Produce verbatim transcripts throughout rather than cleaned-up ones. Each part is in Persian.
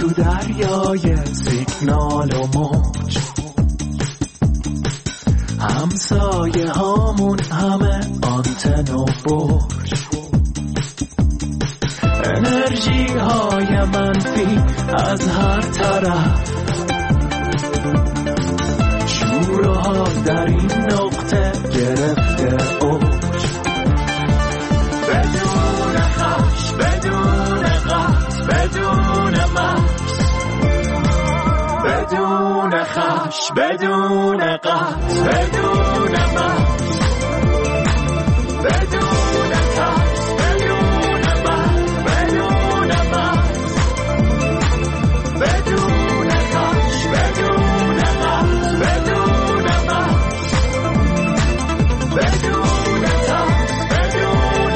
تو دریای سیگنال و موج، همسایه هامون همه آنتن و برج، انرژی های منفی از هر طرف، شور ها در این نقطه گرفته اوج، بدون خش، بدون قط، بدون مکس، بدون خش، بدون قط، بدون مکس، بدون ترس، بدون مکس، بدون مکس، بدون خش، بدون قط، بدون مکس، بدون ترس، بدون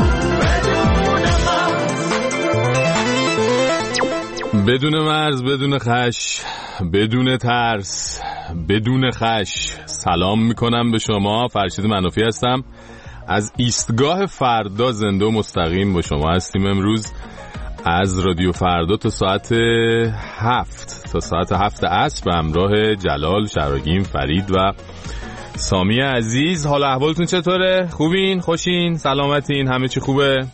مکس، بدون مکس، بدون مرز، بدون خش، بدون ترس، بدون خش. سلام میکنم به شما. فرشید منافی هستم از ایستگاه فردا، زنده و مستقیم با شما هستیم امروز از رادیو فردا تا ساعت هفت تا ساعت هفت عصر به همراه جلال، شراگیم، فرید و سامی عزیز. حال احوالتون چطوره؟ خوبین؟ خوشین؟ سلامتین؟ همه چی خوبه؟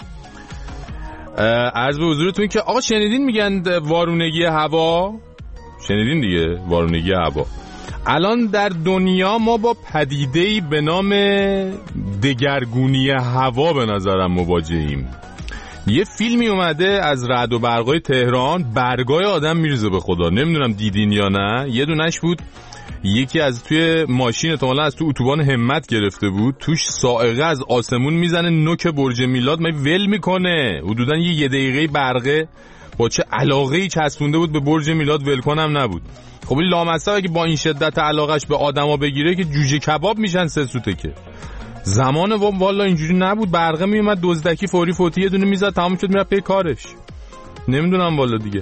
عرض به حضورتون که آقا شنیدین میگن وارونگی هوا؟ شنیدین دیگه وارونگی هوا. الان در دنیا ما با پدیده‌ای به نام دگرگونی هوا به نظرم مواجهیم. یه فیلمی اومده از رعد و برقای تهران، برگای آدم میریزه به خدا. نمیدونم دیدین یا نه. یه دونش بود یکی از توی ماشین احتمالاً از تو اتوبان همت گرفته بود، توش صاعقه از آسمون میزنه نوک برج میلاد، می ول میکنه. حدوداً یه یه دقیقه برقه با چه علاقه‌ای چسبونده بود به برج میلاد، ولکنم نبود. خب این لامصب اگه با این شدت علاقش به آدما بگیره که جوجه کباب میشن سه سوته. که زمان والا اینجوری نبود، برقه میومد دزدکی فوری فوتی یه دونه میزد تمام شد میرفت پی کارش. نمیدونم والا دیگه.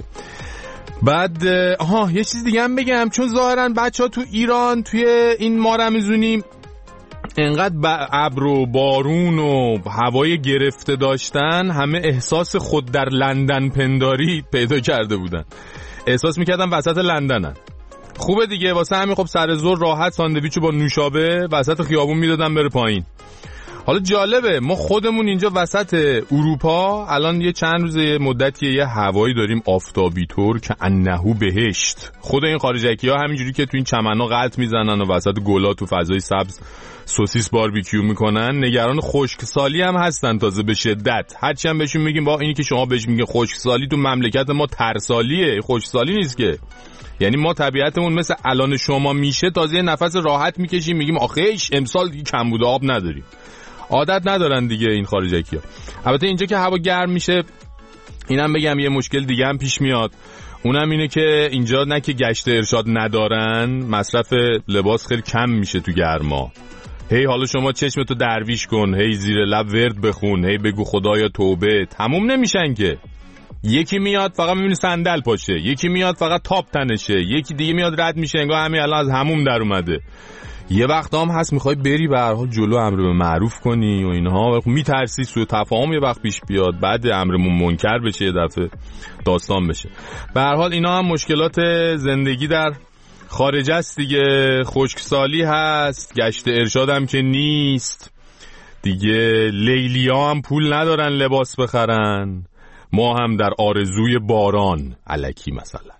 بعد آها یه چیز دیگه هم بگم، چون ظاهرا بچه‌ها تو ایران توی این ماه رمضونی انقدر ابر و بارون و هوای گرفته داشتن، همه احساس خود در لندن پنداری پیدا کرده بودن. احساس میکردن وسط لندنن. خوبه دیگه، واسه همین خب سر ظهر راحت ساندویچو با نوشابه وسط خیابون میدادن بره پایین. حالا جالبه ما خودمون اینجا وسط اروپا الان یه چند روزه مدتی یه هوایی داریم آفتابی طور که انهو بهشت. خود این خارجکی ها همینجوری که تو این چمنا قلط میزنن و وسط گلا تو فضای سبز سوسیس باربیکیو میکنن، نگران خشکسالی هم هستن تازه به شدت. هرچی هم بهشون میگیم با اینی که شما بهش میگین خشکسالی، تو مملکت ما ترسالیه، خشکسالی نیست که. یعنی ما طبیعتمون مثل الان شما میشه تازه نفس راحت میکشیم میگیم آخیش امسال دیگه کمبود آب نداریم. عادت ندارن دیگه این خارجکی‌ها. البته اینجا که هوا گرم میشه، اینم بگم یه مشکل دیگه هم پیش میاد. اونم اینه که اینجا نه که گشت ارشاد ندارن، مصرف لباس خیلی کم میشه تو گرما. هی حالا شما چشمتو درویش کن، هی زیر لب ورد بخون، هی بگو خدایا توبه، تموم نمیشن که. یکی میاد فقط میبینی صندل پاشه، یکی میاد فقط تاپ تنشه، یکی دیگه میاد رد میشه انگار همین الان از هموم در اومده. یه وقت هم هست میخوای بری به هر حال جلو امر به معروف کنی و اینها، میترسی سوء تفاهم یه وقت پیش بیاد، بعد امرمون منکر بشه، یه دفعه داستان بشه. به هر حال اینا هم مشکلات زندگی در خارج است دیگه. خشکسالی هست، گشت ارشاد هم که نیست دیگه. لیلیا هم پول ندارن لباس بخرن، ما هم در آرزوی باران الکی مثلا.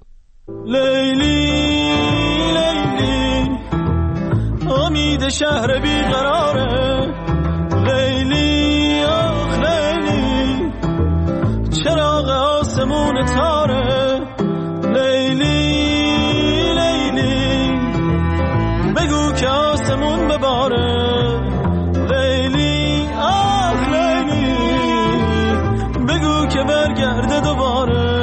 لیلی لیلی امید شهر بیقراره، لیلی آخ لیلی چراغ آسمون تاره، لیلی لیلی بگو که آسمون بباره، لیلی آخ لیلی بگو که برگرده دوباره،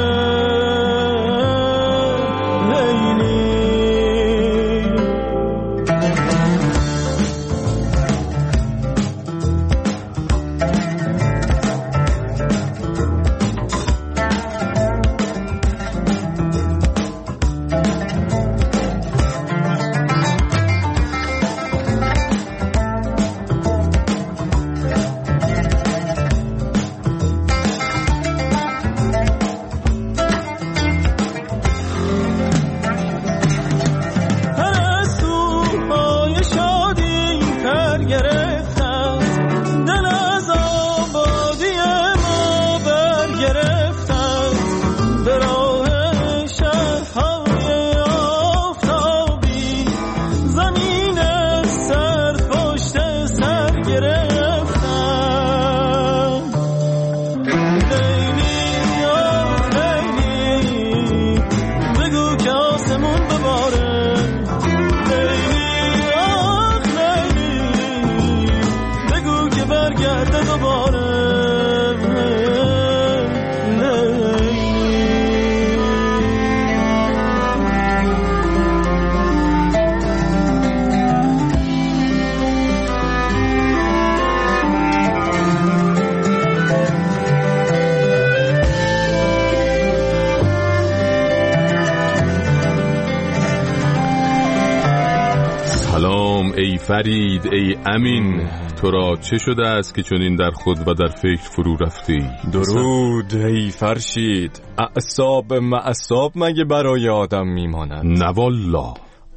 ای فرید ای امین، تو را چه شده است که چنین در خود و در فکر فرو رفتی؟ درود ای فرشید، اعصاب معصاب مگه برای آدم میمانند؟ نه والله.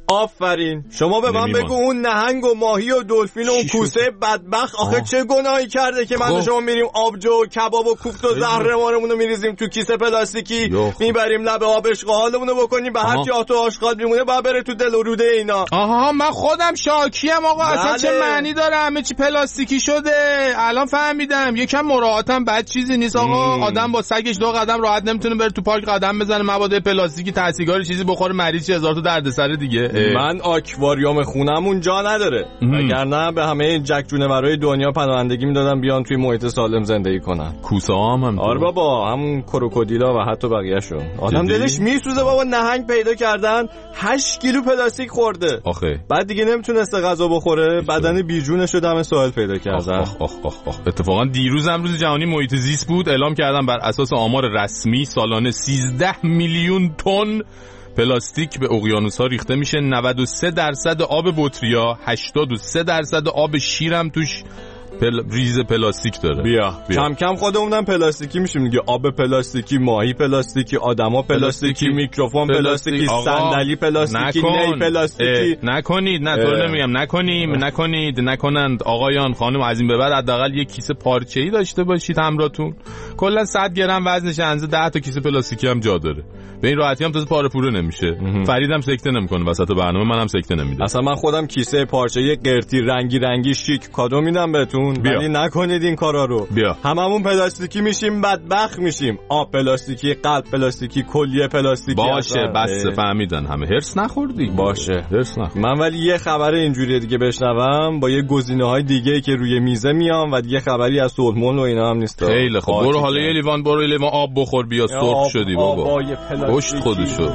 آفرین. شما به من بگو اون نهنگ و ماهی و دلفین و اون کوسه بدبخت آخه آه. چه گناهی کرده که من و شما میریم آبجو و کباب و کوفت و زهرمارمون رو میریزیم تو کیسه پلاستیکی میبریم لب آب اشغالمون رو بکنیم به هر جا تو آشغال میمونه بعد بره تو دل و روده اینا. آها من خودم شاکیم آقا. بله. اصلا چه معنی داره همه چی پلاستیکی شده؟ الان فهمیدم. یکم مراعاتم بد چیزی نیست آقا. مم. آدم با سگش دو قدم راحت نمیتونه بره تو پارک قدم بزنه مبادا پلاستیکی تاثیرگار چیزی بخوره مریض هزار تا دردسر دیگه. من آکواریوم خونمون جا نداره، وگرنه به همه جک جونورای دنیا پناهندگی میدادن بیان توی محیط سالم زندگی کنن. کوسه هم هم آره بابا، همون کروکودیلا و حتی بقیه‌شو. آدم دلش میسوزه بابا. نهنگ پیدا کردن هشت کیلو پلاستیک خورده آخه، بعد دیگه نمیتونسته غذا بخوره، بدن بیجونش رو دم ساحل پیدا کردن. آخ آخ آخ آخ. اتفاقا دیروز هم روز جهانی محیط زیست بود، اعلام کردن بر اساس آمار رسمی سالانه سیزده میلیون تن پلاستیک به اقیانوس‌ها ریخته میشه. نود و سه درصد آب بطریا، هشتاد و سه درصد آب شیرم توش پل... ریز پلاستیک داره. بیا. بیا کم کم خودمونم پلاستیکی میشیم دیگه. آب پلاستیکی، ماهی پلاستیکی، آدما پلاستیکی، میکروفون پلاستیکی، صندلی پلاستیکی، نی پلاستیکی. نکنید، نه تو نمیگم نکنیم، اه. نکنید، نکنند آقایان خانم. از این به بعد حداقل یک کیسه پارچه‌ای داشته باشید همراهتون. کلا صد گرم وزنش اندازه ده تا کیسه پلاستیکی هم جا داره. به این راحتی هم تازه پاره پوره نمیشه. فریدم سکته نمیکنه وسط برنامه، منم سکته نمیدم. اصلا من خودم کیسه پارچه‌ای قرتی رنگی رنگی شیک کادو میدم بهتون، ولی نکنید این کارا رو. بیا. هممون پلاستیکی میشیم، بدبخت میشیم. آب پلاستیکی، قلب پلاستیکی، کلیه پلاستیکی. باشه بس فهمیدن همه. هرس نخوردی؟ باشه هرس نخور. من ولی یه خبر اینجوری دیگه بشنوم با یه گزینه‌های دیگه که روی میزه میام و دیگه خبری از سلمون و اینا هم نیست. خیلی خب برو حالا یه لیوان برو لیوان آب بخور بیا. سرخ شدی بابا. پشت خودشو.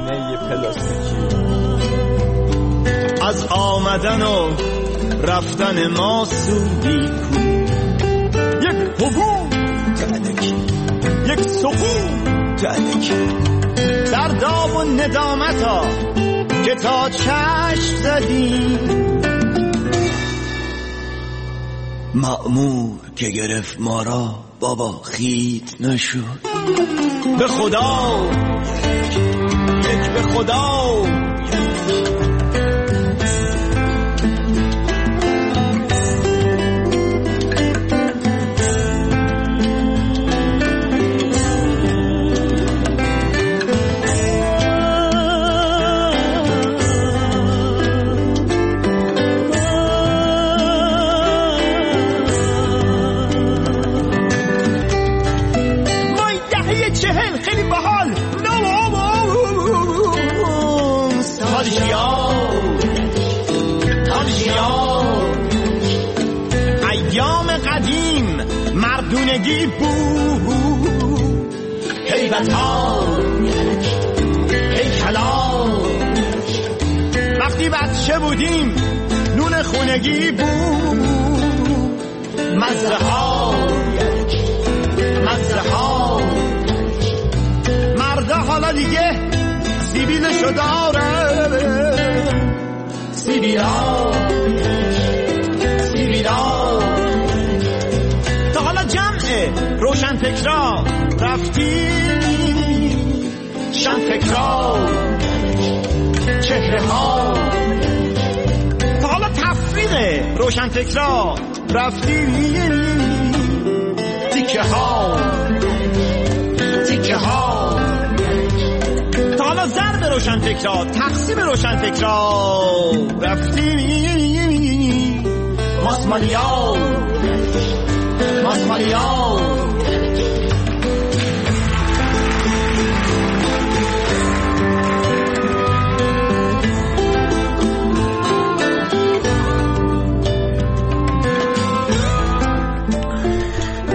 از آمدن و رفتن ما سودی کو، یک حبوب تنکی، یک سقوط تنکی، در دام و ندامت ها که تا چشم زدیم، مأمور که گرفت ما را بابا خیت نشد. به خدا یک به خدا مردونگی بود، هیبت ها هیکلا، وقتی بچه بودیم نون خونگی بود، مزه ها مزه ها، مرده حالا دیگه سیبیلشو داره، سیبیلا سیبیلا. روشن فکرا رفتی، شن فکرا چهره ها، تا حالا تفریق روشن فکرا رفتی، تیکه ها تیکه ها، تا حالا ضرب روشن فکرا، تقسیم روشن فکرا رفتی، ماسمالیا ماسمالیا.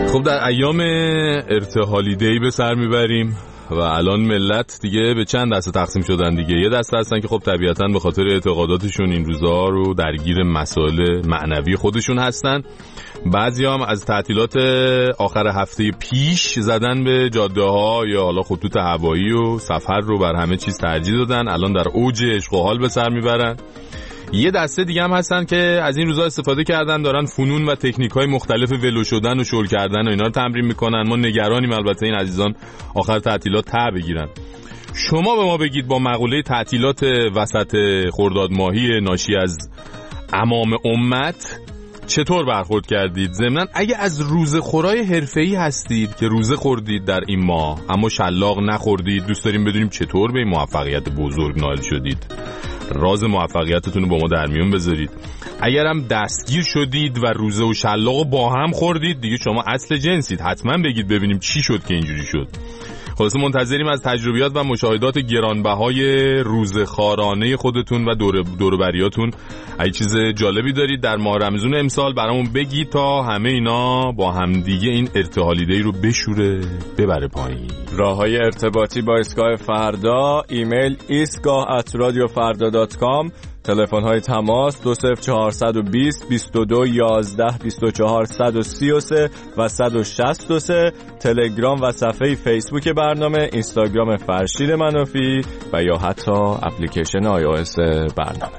خب در ایام ارتحالی دی به سر میبریم و الان ملت دیگه به چند دسته تقسیم شدن دیگه. یه دسته هستن که خب طبیعتاً به خاطر اعتقاداتشون این روزا رو درگیر مسائل معنوی خودشون هستن. بعضی هم از تعطیلات آخر هفته پیش زدن به جاده ها یا حالا خطوط هوایی و سفر رو بر همه چیز ترجیح دادن، الان در اوج عشق و حال به سر میبرن. یه دسته دیگه هم هستن که از این روزا استفاده کردن، دارن فنون و تکنیک‌های مختلف ولو شدن و شل کردن و اینا رو تمرین میکنن. ما نگرانیم البته این عزیزان آخر تعطیلات ته بگیرن. شما به ما بگید با مقوله تعطیلات وسط خرداد ماهی ناشی از عمام امت چطور برخورد کردید؟ ضمناً اگه از روزه خورای حرفه‌ای هستید که روزه خوردید در این ماه اما شلاق نخوردید، دوست داریم بدونیم چطور به این موفقیت بزرگ نائل شدید. راز موفقیتتون رو با ما در میون بذارید. اگرم دستگیر شدید و روزه و شلاق با هم خوردید، دیگه شما اصل جنسید، حتما بگید ببینیم چی شد که اینجوری شد. خلاصه منتظریم از تجربیات و مشاهدات گرانبهای روزخوارانه خودتون و دور دوروبریاتون. اگه چیز جالبی دارید در ماه رمضان امسال برامون بگید تا همه اینا با همدیگه این ارتحالی دی رو بشوره ببره پایین. راههای ارتباطی با ایستگاه فردا: ایمیل ایستگاه ات رادیو فردا دات کام، تلفن های تماس دو صفر چهار دو صفر بیست و دو یازده بیست و چهار صد و سی و سه و صد و شصت و سه، تلگرام و صفحه فیسبوک برنامه، اینستاگرام فرشید منافی و یا حتی اپلیکیشن آی او اس برنامه.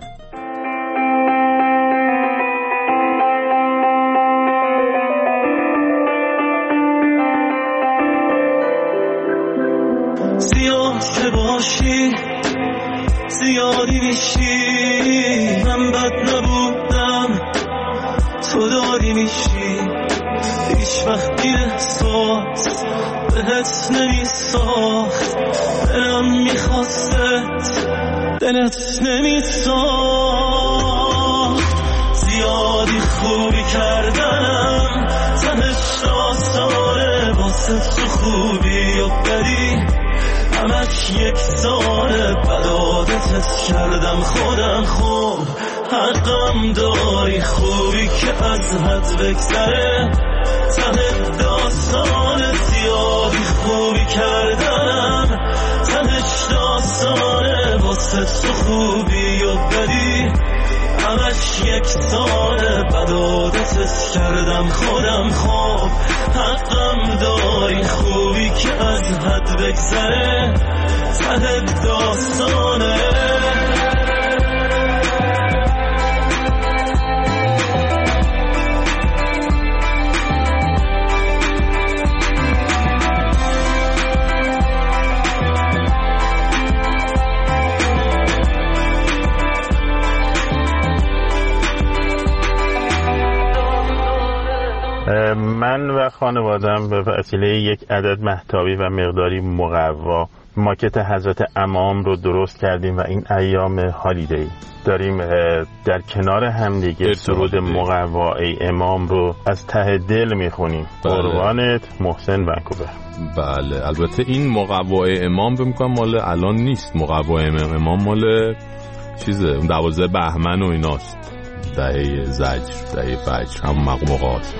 زیاد که باشی زیادی میشی، من بد نبودم تو داری میشی، هیچ وقت این احساس بهت نمیساخت، دلم میخواستت دلت نمیساخت. زیادی خوبی کردم تنش داستانه واسه تو خوبی و بدی همش یک ساله، بد عادتت کردم خودم، خوب حقم داری خوبی که از حد بگذره، ته داستان زیادی خوبی کردم تهش داستانه واسه تو خوبی و بدی همش یک ساله، بد عادتت کردم خودم، خوب حقم داری خوبی که از حد بگذره، ته داستانه. من و خانوادم به وسیله یک عدد مهتابی و مقداری مقوا ماکت حضرت امام رو درست کردیم و این ایام هالیدی داریم در کنار همدیگه سرود مقوا ای امام رو از ته دل میخونیم. قربانت. محسن ونکوور. بله البته این مقوا ای امام فکر می‌کنم مال الان نیست، مقوا ای امام مال چیزه اون دوازده بهمن و ایناست، دهه زجر، دهه فجر، هم مقامات.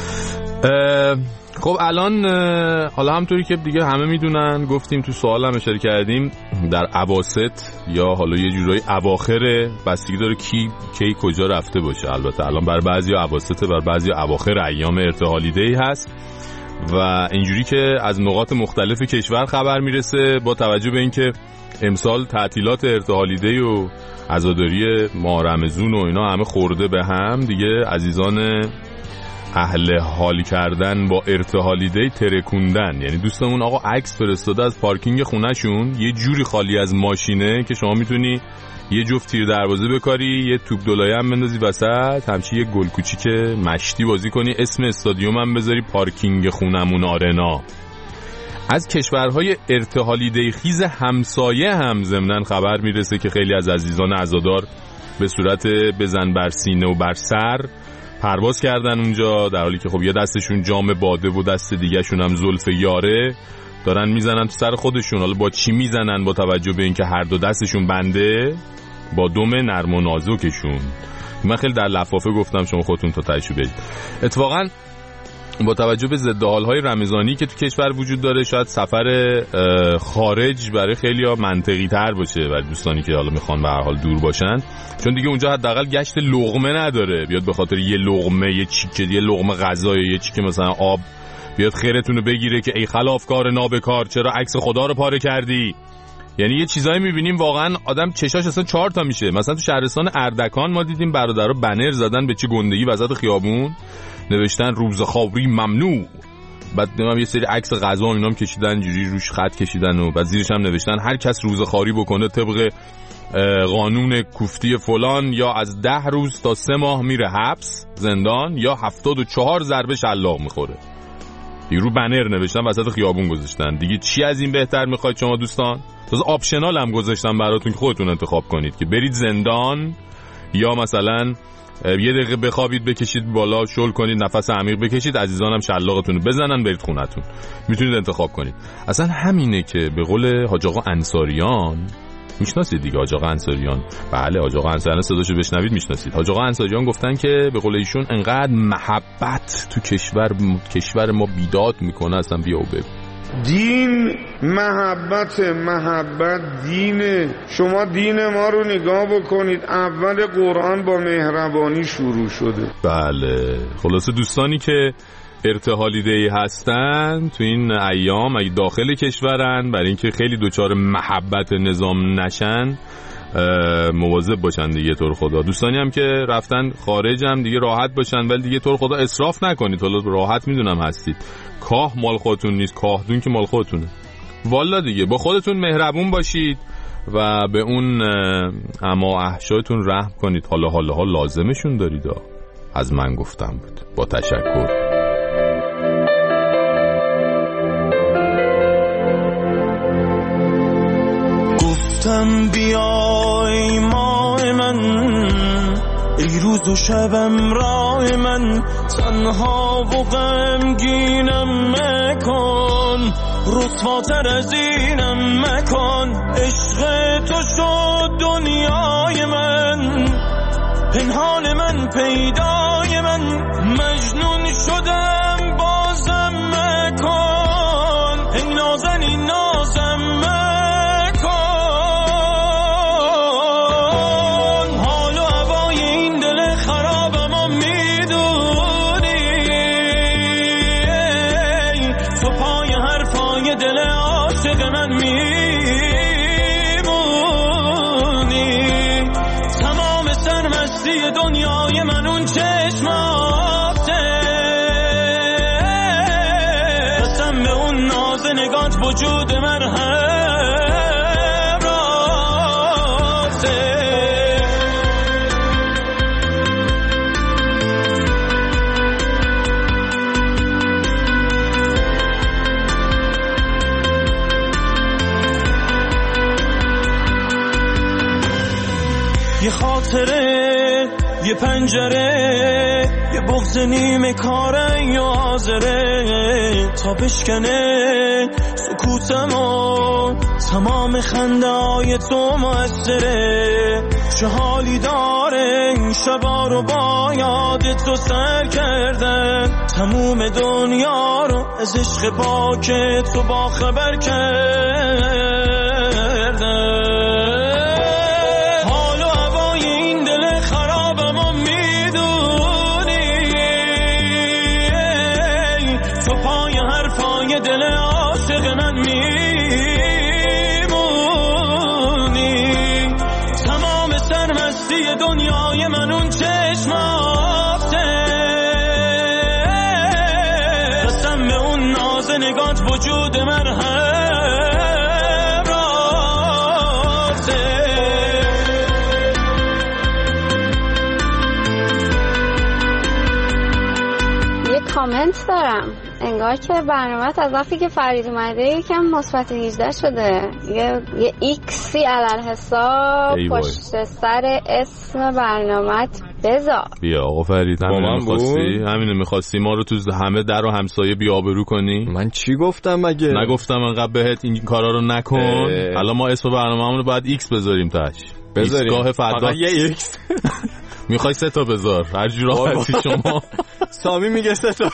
خب الان حالا همطوری که دیگه همه میدونن، گفتیم تو سوال هم اشاره کردیم، در اواسط یا حالا یه جورایی اواخر، بستگی داره کی کی کجا رفته باشه. البته الان بر بعضیا اواسط، بر بعضیا اواخر ایام ارتحالی دی هست و اینجوری که از نقاط مختلف کشور خبر میرسه با توجه به اینکه امسال تعطیلات ارتحالی دی و عزاداری ماه رمضان و اینا همه خورده به هم دیگه، عزیزان اهل حال کردن با ارتحالی دی ترکوندن. یعنی دوستمون آقا عکس فرستاده از پارکینگ خونهشون، یه جوری خالی از ماشینه که شما میتونی یه جفت تیر دروازه بکاری، یه توپ دلایه هم بندازی وسط، همچی یه گل کوچیک مشتی بازی کنی، اسم استادیوم هم بذاری پارکینگ خونمون آرنا. از کشورهای ارتحالی دی خیز همسایه هم ضمناً خبر میرسه که خیلی از عزیزان عزادار به صورت بزن بر سینه و بر سر پرواز کردن اونجا، در حالی که خب یه دستشون جام باده و دست دیگه شون هم زلف یاره دارن میزنن تو سر خودشون. حالا با چی میزنن؟ با توجه به اینکه هر دو دستشون بنده، با دم نرم و نازکشون. من خیلی در لفافه گفتم، شما خودتون تا تهش برید. اتفاقا با توجه به ضدحال‌های رمضانی که تو کشور وجود داره شاید سفر خارج برای خیلی‌ها منطقی‌تر باشه برای دوستانی که حالا میخوان به هر حال دور باشن، چون دیگه اونجا حداقل گشت لقمه نداره، بیاد به خاطر یه لقمه، یه چیکه، یه لقمه غذا یا یه چیکه مثلا آب بیاد خیرتون رو بگیره که ای خلافکار نابکار چرا عکس خدا رو پاره کردی. یعنی یه چیزایی می‌بینیم واقعا آدم چشاش اصلا چهار تا میشه. مثلا تو شهرستان اردکان ما دیدیم برادرها بنر زدن به چه گندگی وسط خیابون، نوشتن روزخواری ممنوع. بعد دیدم یه سری عکس غذا و اینام کشیدن، اینجوری روش خط کشیدن و بعد زیرش هم نوشتن هر کس روزخواری بکنه طبق قانون کوفتی فلان یا از ده روز تا سه ماه میره حبس زندان یا هفتاد و چهار ضربه شلاق میخوره. رو بنر نوشتن وسط خیابون گذاشتن. دیگه چی از این بهتر میخواید شما دوستان؟ تازه آپشنال هم گذاشتن براتون که خودتون انتخاب کنید که برید زندان یا مثلا یه دقیقه بخوابید بکشید بالا شل کنید نفس عمیق بکشید عزیزانم شلاقتون رو بزنن برید خونتون. میتونید انتخاب کنید. اصلا همینه که به قول حاج آقا انصاریان، میشناسید دیگه حاج آقا انصاریان؟ بله حاج آقا انصاریان صداشو بشنوید میشناسید. حاج آقا انصاریان گفتن که به قول ایشون انقدر محبت تو کشور کشور ما بیداد میکنه اصلا بیا و ببین. دین محبت محبت دینه. شما دین ما رو نگاه بکنید، اول قرآن با مهربانی شروع شده. بله خلاصه دوستانی که ارتحالیده‌ای هستن تو این ایام اگه داخل کشورن برای اینکه خیلی دوچار محبت نظام نشن مواظب باشن دیگه. طور خدا دوستانی هم که رفتن خارج هم دیگه راحت باشن، ولی دیگه طور خدا اسراف نکنید. حالا راحت میدونم هستید، کاه مال خودتون نیست، کاهدون که مال خودتونه. والا دیگه با خودتون مهربون باشید و به اون اما احشایتون رحم کنید. حالا حالا ها لازمشون دارید. از من گفتم بود. با تشکر. گفتم بیای ماه من، ای روز و شبم راه من، تنها و غمگینم مکن، رسواتر از اینم مکن، عشق تو شد دنیای من، پنهان من پیدای من، مجنون شدم بازم مکن، ای نازنین نازم مکن. دنیای من اون چشماته، قسم به اون ناز نگات وجود من هم راسته. یه خاطره، یه پنجره، یه بغض نیمه کاره یا حاضره تا بشکنه سکوتمو، تمام خنده های تو موثره. چه حالی داره این شبا رو با یاد تو سر کردن، تموم دنیا رو از عشق پاک تو با خبر کردن. دل عاشق من میمونی، تمام سرمستی دنیای من اون چشماته، قسم به اون ناز نگات وجود من هم راسته. یه کامنت دارم، انگار که برنامه از وقتی که فرید اومده یکم مثبت هجده شده. یه یه ایکسی علل حساب پشت سر اسم برنامه‌ت بذار. بیا آقا فرید، همینو می‌خواستی؟ همینو می‌خواستی ما رو تو همه در و همسایه بی‌آبرو کنی؟ من چی گفتم مگه؟ نگفتم انقدر بهت این کارا رو نکن. الان ما اسم برنامه‌مون رو باید ایکس بذاریم تاش. بذاریم. ایکسگاه فردا. یه ایکس. میخوای سه تا بذار هر جور راحتی شما. سامی میگه سه تا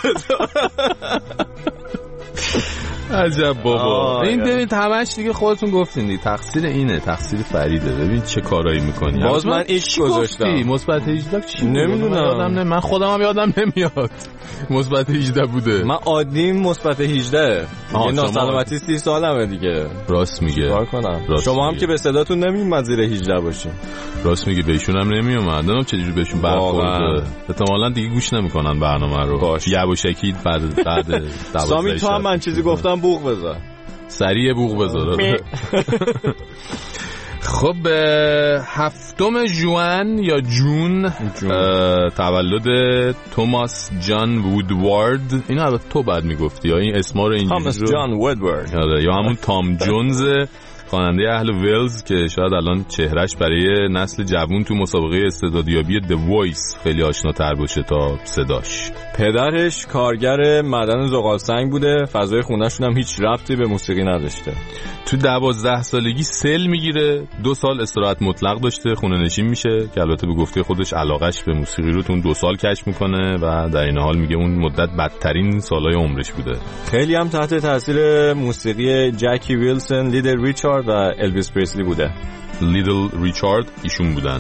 عجب بابا. این ببین همش دیگه خودتون گفتین دیگه، تقصیر اینه، تقصیر فریده. ببین چه کارایی میکنی. باز من ایش گذاشتم. مثبت هجده چی نمیدونم. من خودم هم یادم نمیاد مثبت هجده بوده. من عادیم مثبت هجده. یه ناسلامتی سی سالمه دیگه. راست میگه. کار کنم. شما هم که به صداتون نمیومد زیر هجده باشین. راست میگه، بهشون هم نمیومد. نمیدونم چجوری بهشون برخورده. احتمالاً دیگه گوش نمیکنن برنامه رو. باش. یواشکی بعد بعد سامی تو هم من چیزی گفتم بوق بذار. سریع بوق بذار. خب هفتم ژوئن یا جون, جون. تولد توماس جان وودوارد. اینو البته تو بعد میگفتی یا این اسما رو اینجوری توماس جان وودوارد یا همون تام جونز، خواننده اهل ولز که شاید الان چهرش برای نسل جوون تو مسابقه استعدادیابی The Voice خیلی آشناتر باشه تا صداش. پدرش کارگر معدن زغال سنگ بوده، فضای خونه‌شون هم هیچ ربطی به موسیقی نداشته. تو دوازده سالگی سل میگیره، دو سال استراحت مطلق داشته، خونه نشین میشه که البته به گفته خودش علاقش به موسیقی رو تو اون دو سال کشف میکنه و در این حال میگه اون مدت بدترین سالهای عمرش بوده. خیلی هم تحت تاثیر موسیقی جکی ویلسون، لیدل ریچارد و الویس پریسلی بوده. لیدل ریچارد ایشون بودن.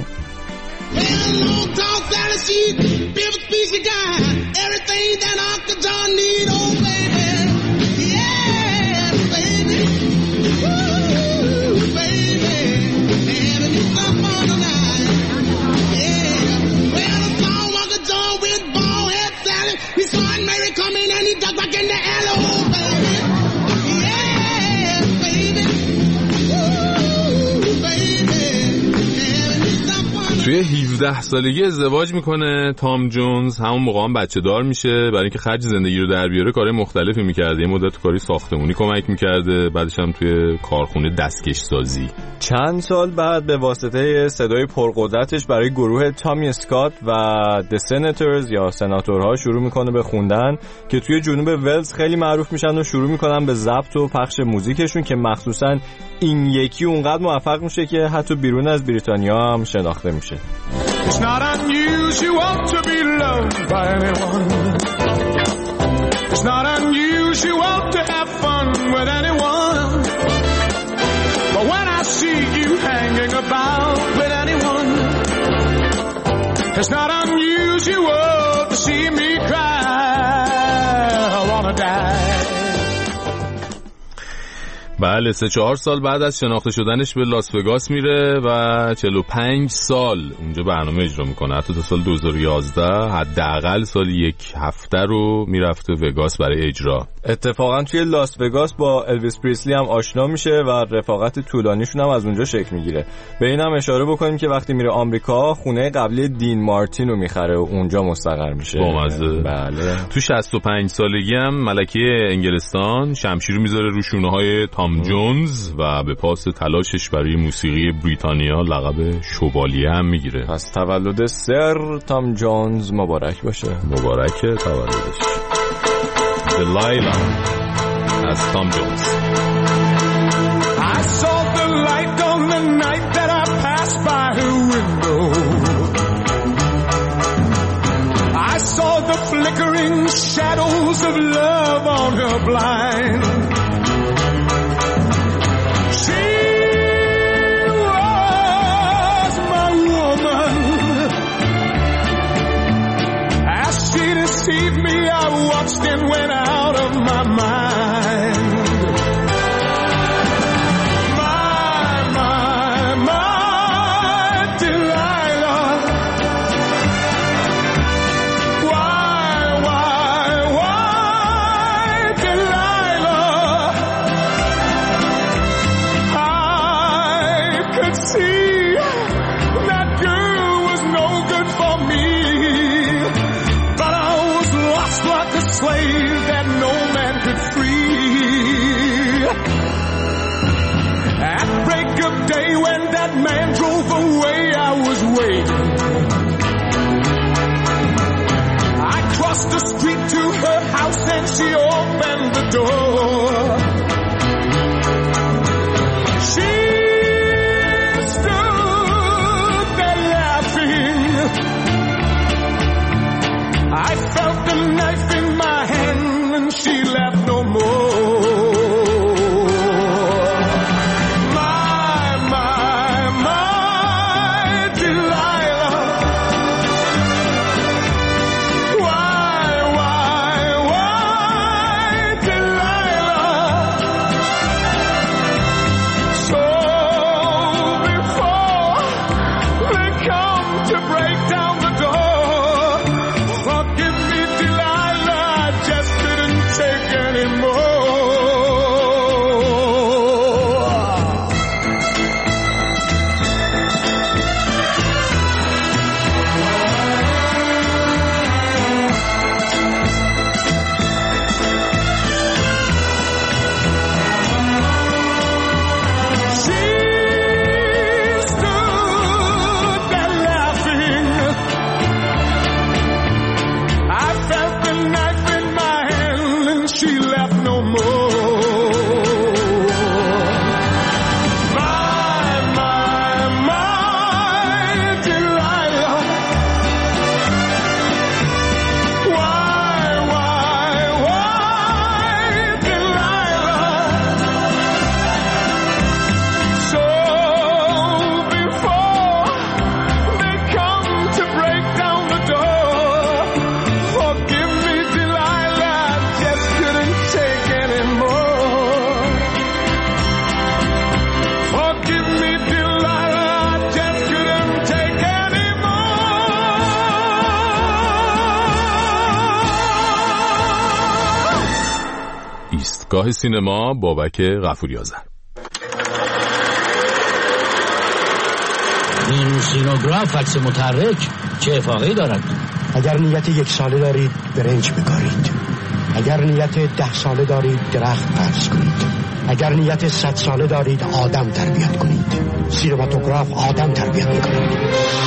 توی هفده سالگی ازدواج میکنه تام جونز. همون موقع هم بچه دار میشه. برای اینکه خرج زندگی رو در بیاره کارهای مختلفی میکرده. یه مدت کاری ساختمونی کمک میکرده، بعدش هم توی کارخونه دستکش سازی. چند سال بعد به واسطه صدای پرقدرتش برای گروه تامی اسکات و The Senators یا سناتورها شروع میکنه به خوندن که توی جنوب ولز خیلی معروف میشن و شروع میکنن به ضبط و پخش موزیکشون که مخصوصا این یکی اونقدر موفق میشه که حتی بیرون از بریتانیا هم شناخته میشه. It's not unusual to be loved by anyone. It's not unusual to have fun with anyone. But when I see you hanging about with anyone, it's not unusual to see me cry. I wanna die. بله، سه چهار سال بعد از شناخته شدنش به لاس وگاس میره و چهل و پنج سال اونجا برنامه اجرا میکنه. حتی تا سال دو هزار و یازده حداقل سال یک هفته رو میرفته وگاس برای اجرا. اتفاقا توی لاس وگاس با الویس پریسلی هم آشنا میشه و رفاقت طولانیشون هم از اونجا شکل میگیره. به این هم اشاره بکنیم که وقتی میره آمریکا خونه قبلی دین مارتین رو میخره و اونجا مستقر میشه. بامزه. بله. تو شصت و پنج سالگی هم ملکه انگلستان شمشیر رو میذاره رو شونه‌های تام جونز و به پاس تلاشش برای موسیقی بریتانیا لقب شوالیه هم میگیره. پس تولد سر تام جونز مبارک باشه. مبارکه تولدش. دلایلا از تام جونز. I saw the light on the night that I passed by her window. I saw the flickering shadows of love on her blind. She was my woman. As she deceived me, I watched and went out of my mind. My, my, my Delilah. Why, why, why Delilah? I could see that girl was no good for me, but I was lost like a slave that no man could free. At break of day when that man drove away, I was waiting. I crossed the street to her house and she opened the door. She stood there laughing. I ایستگاه سینما بابک غفوری‌آذر. این سینوگراف عکس متحرک چه افاقه‌ای دارد؟ اگر نیت یک ساله دارید برنج بکارید، اگر نیت ده ساله دارید درخت قرض کنید، اگر نیت صد ساله دارید آدم تربیت کنید. سینماتوگراف آدم تربیت میکنید.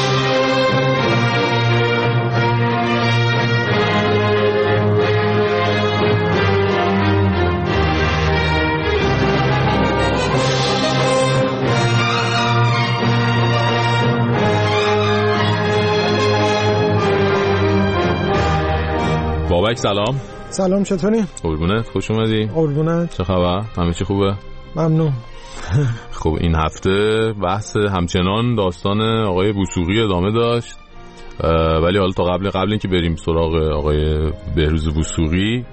بابک سلام. سلام، چطوری؟ قربونت، خوش اومدی. قربونت. چه خبر؟ همه چی خوبه؟ ممنون. خب این هفته بحث همچنان داستان آقای وثوقی ادامه داشت، ولی حالا تا قبل قبل اینکه بریم سراغ آقای بهروز وثوقی،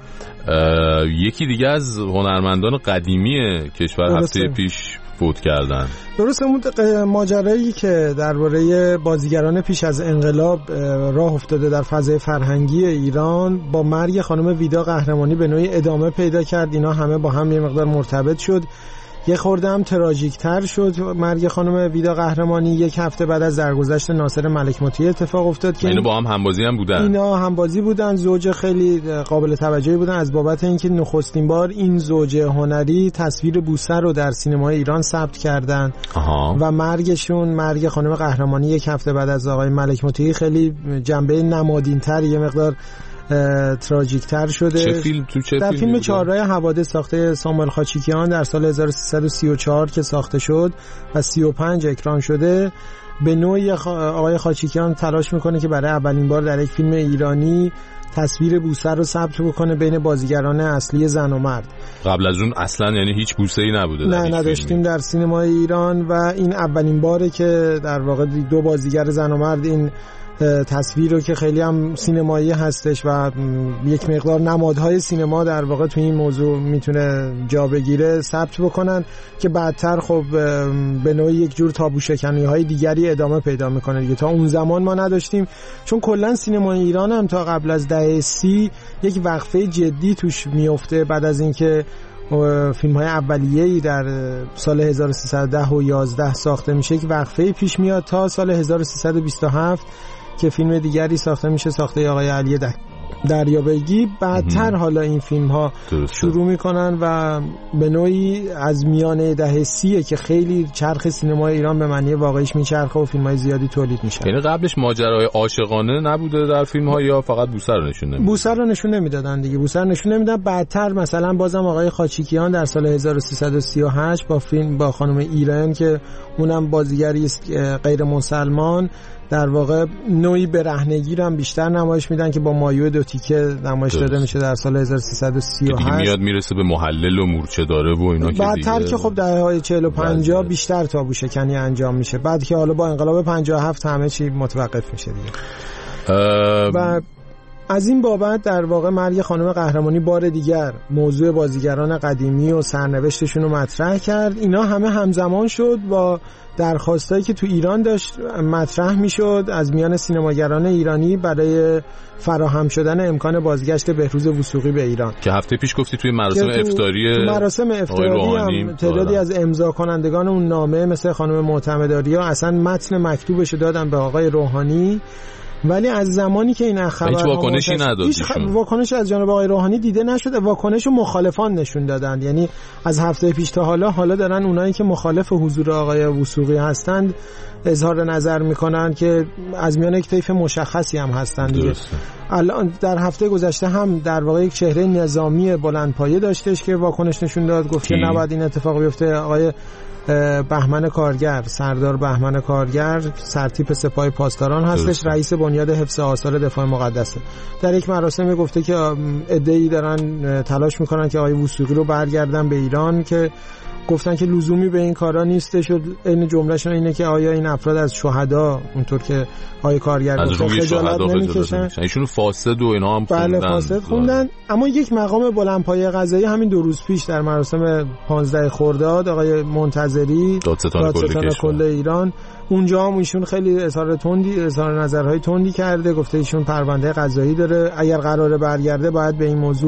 یکی دیگه از هنرمندان قدیمی کشور هفته پیش فوت کردن. درسته، اون ماجرایی که درباره بازیگران پیش از انقلاب راه افتاده در فضای فرهنگی ایران با مرگ خانم ویدا قهرمانی به نوعی ادامه پیدا کرد. اینا همه با هم یه مقدار مرتبط شد. یه خورده هم تراژیک تر شد مرگ خانم ویدا قهرمانی یک هفته بعد از درگذشت ناصر ملک مطیع اتفاق افتاد که اینا با هم همبازی هم بودن. اینا همبازی بودن، زوج خیلی قابل توجهی بودن از بابت اینکه نخستین بار این زوج هنری تصویر بوسه رو در سینمای ایران ثبت کردن. آها. و مرگشون، مرگ خانم قهرمانی یک هفته بعد از آقای ملک مطیع، خیلی جنبه نمادین‌تر، یه مقدار تراژیک تر شده. چه فیلم تو چه در فیلم چهارراه حوادث ساخته ساموئل خاچیکیان در سال هزار و سیصد و سی و چهار که ساخته شد و سی و پنج اکران شده، به نوعی آقای خاچیکیان تلاش میکنه که برای اولین بار در یک فیلم ایرانی تصویر بوسه رو ثبت بکنه بین بازیگران اصلی زن و مرد. قبل از اون اصلا یعنی هیچ بوسه‌ای نبوده. نه نداشتیم در سینمای ایران و این اولین باره که در واقع دو بازیگر زن و مرد این تصویر رو که خیلی هم سینمایی هستش و یک مقدار نمادهای سینما در واقع تو این موضوع میتونه جا بگیره ثبت بکنن که بعدتر خب به نوعی یک جور تابو شکنی های دیگری ادامه پیدا میکنه دیگه. تا اون زمان ما نداشتیم، چون کلا سینمای ایران هم تا قبل از دهه سی یک وقفه جدی توش میفته بعد از اینکه فیلم های اولیه‌ای در سال هزار و سیصد و ده و یازده ساخته میشه، یک وقفه پیش میاد تا سال هزار و سیصد و بیست و هفت که فیلم دیگری ساخته میشه، ساخته آقای علی دریابگی. بعدتر حالا این فیلم ها شروع میکنن و به نوعی از میانه دهه سیه که خیلی چرخ سینمای ایران به معنی واقعیش میچرخه و فیلم های زیادی تولید میشه. یعنی قبلش ماجرای عاشقانه نبوده در فیلم ها یا فقط بوسه رو نشون نمیدادن؟ بوسه رو نشون نمیدادن دیگه، بوسه رو نشون نمیدادن. بعدتر مثلا بازم آقای خاچیکیان در سال هزار و سیصد و سی و هشت با فیلم با خانم ایران که اونم بازیگری است غیر مسلمان، در واقع نوعی برهنگی رو هم بیشتر نمایش میدن که با مایو دو تیکه نمایش داده میشه در سال هزار و سیصد و سی و هشت. دیگه میاد میرسه به محلل و مورچه داره و اینا که بعدتر دیگه که خب دهه‌های چهل و پنجاه بیشتر تابو شکنی انجام میشه، بعد که حالا با انقلاب پنجاه و هفت همه چی متوقف میشه دیگه. اه... و از این بابت در واقع مرگ خانم قهرمانی بار دیگر موضوع بازیگران قدیمی و سرنوشتشون رو مطرح کرد. اینا همه همزمان شد با درخواستایی که تو ایران داشت مطرح میشد از میان سینماگران ایرانی برای فراهم شدن امکان بازگشت بهروز وثوقی به ایران که هفته پیش گفتی توی مراسم افطاری تو مراسم افطاری هم تعدادی از امضا کنندگان اون نامه مثل خانم معتمدآریا اصلا متن مکتوبش دادن به آقای روحانی، ولی از زمانی که این خبر هیچ واکنشی نداد، هیچ خ... واکنشی از جانب آقای روحانی دیده نشد. واکنش مخالفان نشون دادن، یعنی از هفته پیش تا حالا حالا دارن اونایی که مخالف حضور آقای وثوقی هستند اظهار نظر میکنن که از میان یک طیف مشخصی هم هستند دیگه. الان در هفته گذشته هم در واقع یک چهره نظامی بلندپایه داشتش که واکنش نشون داد، گفت که نباید این اتفاق بیفته. آقای بهمن کارگر، سردار بهمن کارگر، سرتیپ سپاه پاسداران هستش، رئیس بنیاد حفظ آثار دفاع مقدسه. در یک مراسمی گفته که عده‌ای دارن تلاش میکنن که آقای وثوقی رو برگردن به ایران، که گفتن که لزومی به این کارا نیستش و این جملهشون اینه که آیا این افراد از شهدا اونطور که آقای کارگر گفت خجالت نمیکشن؟ ایشون فاسد و اینا هم خوندن. بله فاسد خوندن. اما یک مقام بلندپایه قضایی همین دو روز پیش در مراسم پانزده خرداد آقای منتظری دادستان کل, کل ایران، اونجا هم ایشون خیلی اظهار تندی اظهار نظرهای تندی کرده، گفته ایشون پرونده قضایی داره، اگر قراره برگرده باید به این موضوع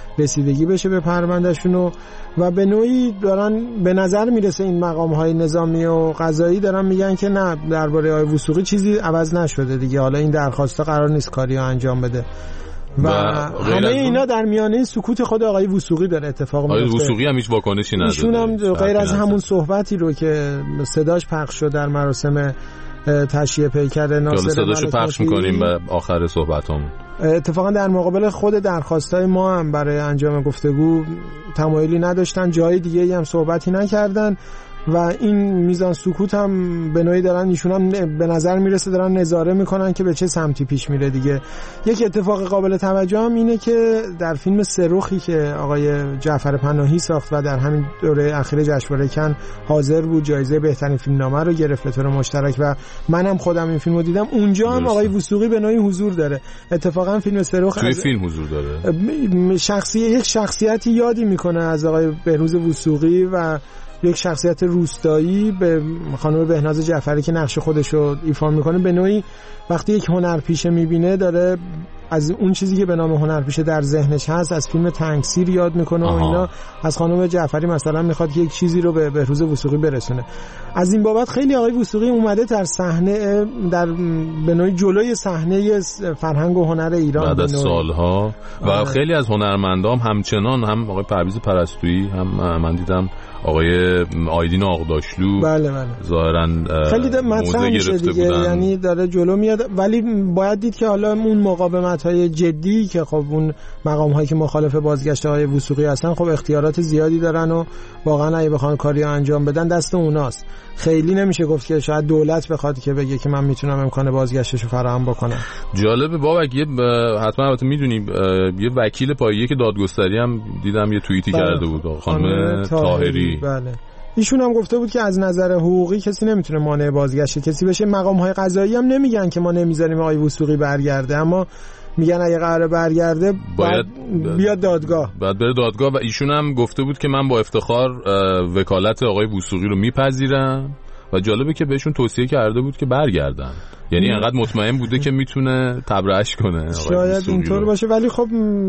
رسیدگی بشه به پروندهشون و و به نوعی دارن به نظر میرسه این مقام‌های نظامی و قضایی دارن میگن که نه درباره آقای وثوقی چیزی عوض نشده دیگه، حالا این درخواستا قرار نیست کاریو انجام بده و, و همه اینا در میانه سکوت خود آقای وثوقی داره اتفاق میفته. آقای وثوقی هم هیچ واکنشی نداره. ایشون هم غیر از همون صحبتی رو که صداش پخش شد در مراسم تشییع پیکر ناصر صداشو پخش میکنیم به آخر صحبتامون. اتفاقا در مقابل خود درخواستای ما هم برای انجام گفتگو تمایلی نداشتن، جای دیگه هم صحبتی نکردن و این میزان سکوت هم به نوعی دارن ایشون هم به نظر میرسه دارن نظاره میکنن که به چه سمتی پیش میره دیگه. یک اتفاق قابل توجه هم اینه که در فیلم سرخی که آقای جعفر پناهی ساخت و در همین دوره اخیر جشنواره کن حاضر بود جایزه بهترین فیلمنامه رو گرفت به طور مشترک و منم خودم این فیلمو دیدم، اونجا هم آقای وثوقی به نوعی حضور داره. اتفاقا فیلم سرخ توی فیلم حضور داره، شخصیت یک شخصیتی یادی میکنه از آقای بهروز وثوقی و یک شخصیت روستایی به خانم بهناز جعفری که نقش خودش رو ایفا میکنه. به نوعی وقتی یک هنرپیشه میبینه داره از اون چیزی که به نام هنرپیشه در ذهنش هست از فیلم تنگسیر یاد میکنه و اینا. از خانم جعفری مثلا میخواد که یک چیزی رو به بهروز وثوقی برسونه. از این بابت خیلی آقای وثوقی اومده در صحنه در به نوعی جلوی صحنه فرهنگ و هنر ایران بعد از سالها و آه. خیلی از هنرمندان همچنان هم آقای پرویز پرستویی هم من دیدم آقای آیدین آقداشلو بله بله ظاهرا خیلی مطرح میشه دیگه بودن. یعنی داره جلو میاد ولی باید دید که حالا اون مقاومت‌های جدی که خب اون مقام‌هایی که مخالف بازگشت آقای وثوقی هستن خب اختیارات زیادی دارن و واقعا اگه بخوان کاری انجام بدن دست اوناست. خیلی نمیشه گفت که شاید دولت بخواد که بگه که من میتونم امکان بازگشتشو فراهم بکنم. جالبه بابک، یه حتما البته میدونی یه وکیل پایه که دادگستری هم دیدم یه توییتی بله. کرده بود خانم طاهری. بله ایشون هم گفته بود که از نظر حقوقی کسی نمیتونه مانع بازگشت کسی بشه. مقام‌های قضایی هم نمیگن که ما نمیذاریم آقای وثوقی برگرده، اما میگن اگه قراره برگرده باید, باید بیاد دادگاه، باید بره دادگاه. و ایشون هم گفته بود که من با افتخار وکالت آقای وثوقی رو میپذیرم و جالبه که بهشون توصیه کرده بود که برگردن، یعنی انقدر مطمئن بوده که میتونه تبرئه‌اش کنه. شاید اینطور باشه ولی خب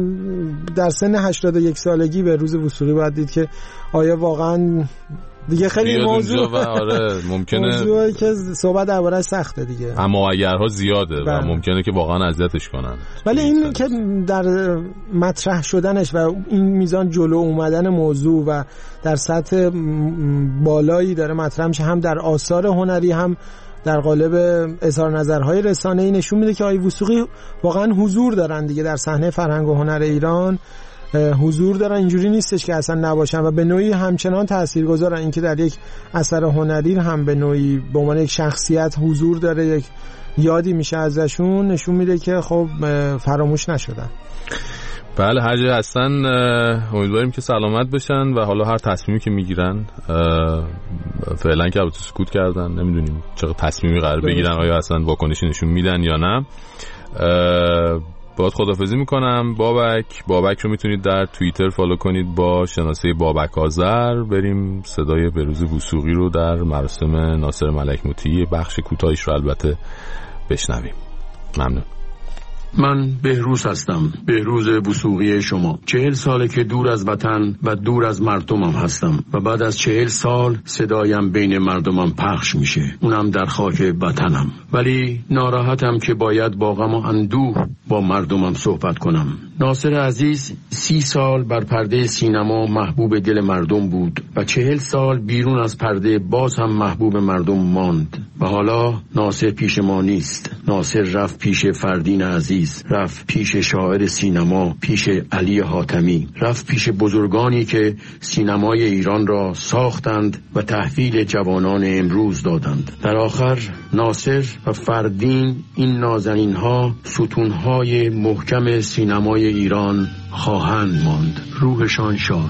در سن هشتاد و یک سالگی به روز وثوقی باید دید که آیا واقعا دیگه خیلی موضوع و آره ممکنه موضوعی که صحبت درباره‌اش سخته دیگه، اما اگرها زیاده بله. و ممکنه که واقعا اذیتش کنن. ولی این که در مطرح شدنش و این میزان جلو اومدن موضوع و در سطح بالایی داره مطرح میشه، هم در آثار هنری هم در قالب اظهار نظرهای رسانه‌ای، نشون میده که آقای وثوقی واقعا حضور دارن دیگه در صحنه فرهنگ و هنر ایران، حضور دارن. اینجوری نیستش که اصلا نباشن و به نوعی همچنان تاثیرگذارن. اینکه در یک اثر هنری هم به نوعی به عنوان یک شخصیت حضور داره، یک یادی میشه ازشون، نشون میده که خب فراموش نشدن. بله هر جای هستن امیدواریم که سلامت بشن و حالا هر تصمیمی که میگیرن، فعلا که البته سکوت کردن، نمیدونیم چقدر تصمیمی قرار بگیرن، آیا اصلا واکنشی نشون میدن یا نه. باید خدافظی میکنم. بابک بابک رو میتونید در توییتر فالو کنید با شناسه بابک آذر. بریم صدای بهروز وثوقی رو در مراسم ناصر ملک مطیع بخش کوتاهش رو البته بشنویم. ممنون. من بهروز هستم، بهروز وثوقی شما. چهل ساله که دور از وطن و دور از مردمم هستم و بعد از چهل سال صدایم بین مردمم پخش میشه، اونم در خاک وطنم. ولی ناراحتم که باید با غم و اندوه با مردمم صحبت کنم. ناصر عزیز سی سال بر پرده سینما محبوب دل مردم بود و چهل سال بیرون از پرده باز هم محبوب مردم ماند و حالا ناصر پیش ما نیست. ناصر رفت پیش فردین عزیز، رفت پیش شاعر سینما، پیش علی حاتمی، رفت پیش بزرگانی که سینمای ایران را ساختند و تحویل جوانان امروز دادند. در آخر ناصر و فردین این نازنین ها ستون های محکم سینمای ایران خواهند ماند. روحشان شاد.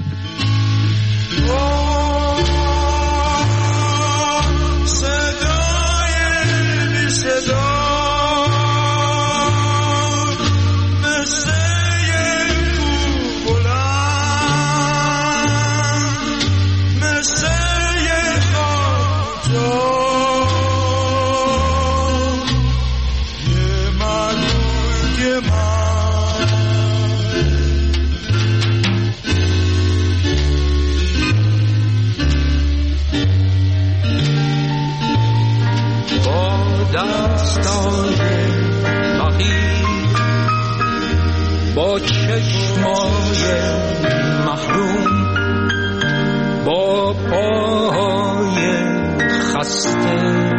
با پاهای خسته.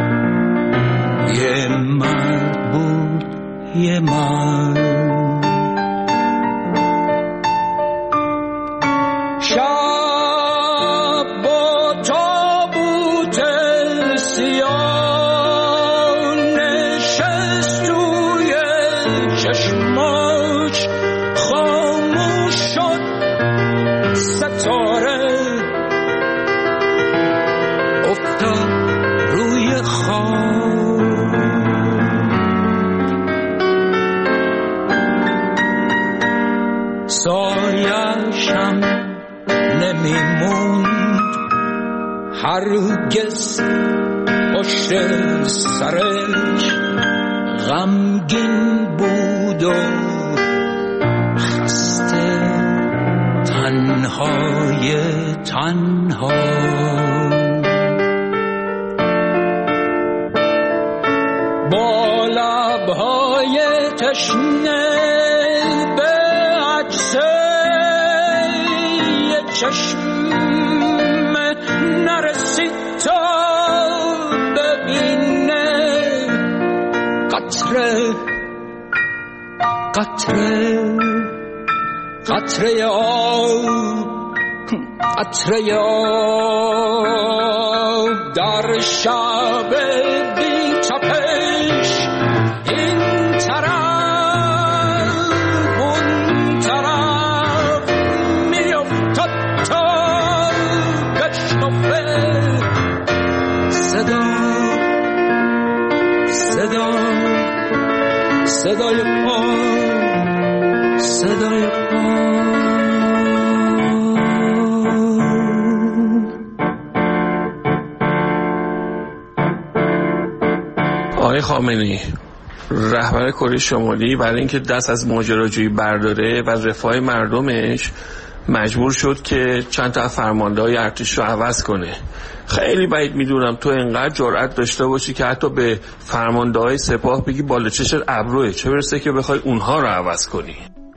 یه مرد بود یه مرد، شب با تابوت سیاه نشست توی چشماش، خاموش شد ستاره افتاد روی خاک. سایه‌شم نمیموند هرگز پشت سرش، غمگین بود و خسته، تنهای تنها. با لبهای تشنه به عکس یه چشم نرسید تا ببینه قطره قطره قطره آب، قطره آب در شب بی تپش، این طرف اون طرف میافتد تا بشنفه صدا صدا صدای پا صدای پا. آقای خامنه‌ای، رهبر کره شمالی برای اینکه دست از ماجراجویی برداره و رفاه مردمش مجبور شد که چند تا فرمانده‌های ارتش رو عوض کنه. خیلی بعید میدونم تو اینقدر جرأت داشته باشی که حتی به فرمانده‌های سپاه بگی بالا چشت ابروه، چه برسه که بخوای اونها رو عوض کنی.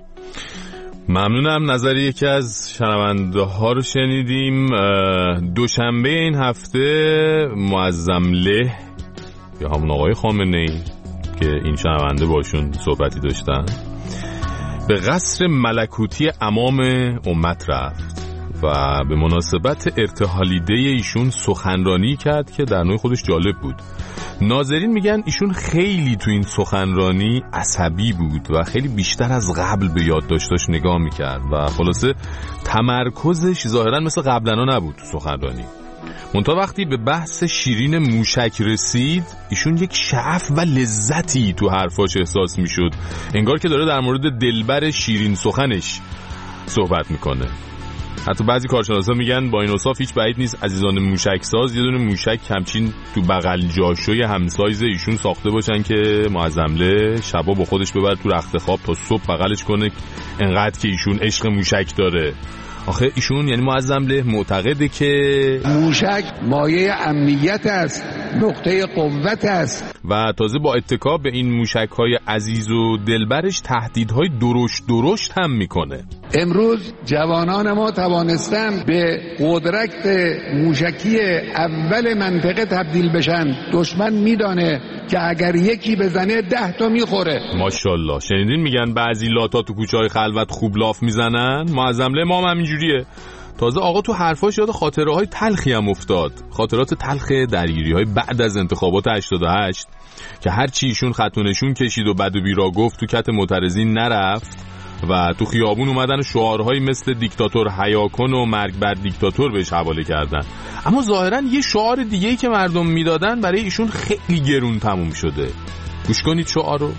ممنونم. نظر یکی از شنونده ها رو شنیدیم. دوشنبه این هفته معظم له یا همون آقای خامنه‌ای که این شنونده باشون صحبتی داشتن به قصر ملکوتی امام امت رفت و به مناسبت ارتحالیده ایشون سخنرانی کرد که در نوع خودش جالب بود. ناظرین میگن ایشون خیلی تو این سخنرانی عصبی بود و خیلی بیشتر از قبل به یادداشتاش نگاه میکرد و خلاصه تمرکزش ظاهرا مثل قبلا نبود تو سخنرانی. منتها وقتی به بحث شیرین موشک رسید ایشون یک شعف و لذتی تو حرفاش احساس میشد، انگار که داره در مورد دلبر شیرین سخنش صحبت میکنه. حتی بعضی کارشناسا میگن با این اوصاف هیچ بعید نیست عزیزان موشک ساز یه دونه موشک همچین تو بغل جاشوی همسایز ایشون ساخته باشن که معظم له شبا با خودش ببره تو رخت خواب تا صبح بغلش کنه، انقدر که ایشون عشق موشک داره. آخه ایشون یعنی معظم له معتقده که موشک مایه امنیت است، نقطه قوت است و تازه با اتکا به این موشک‌های عزیز و دلبرش تهدیدهای درشت درشت هم میکنه. امروز جوانان ما توانستن به قدرت موشکی اول منطقه تبدیل بشن. دشمن میدانه که اگر یکی بزنه ده تا میخوره. ماشاءالله. شنیدین میگن بعضی لاتا تو کوچه‌های خلوت خوب لاف میزنن؟ معظم له ما هم همینجوریه. تازه آقا تو حرفاش یاد خاطره های تلخی هم افتاد، خاطرات تلخ درگیری های بعد از انتخابات هشتاد و هشت که هر چی ایشون خط و نشون کشید و بد و بیرا گفت تو کت معترضین نرفت و تو خیابون اومدن شعارهایی مثل دیکتاتور حیا کن و مرگ بر دیکتاتور بهش حواله کردن. اما ظاهرا یه شعار دیگه‌ای که مردم میدادن برای ایشون خیلی گرون تموم شده. گوش کنید شعار رو.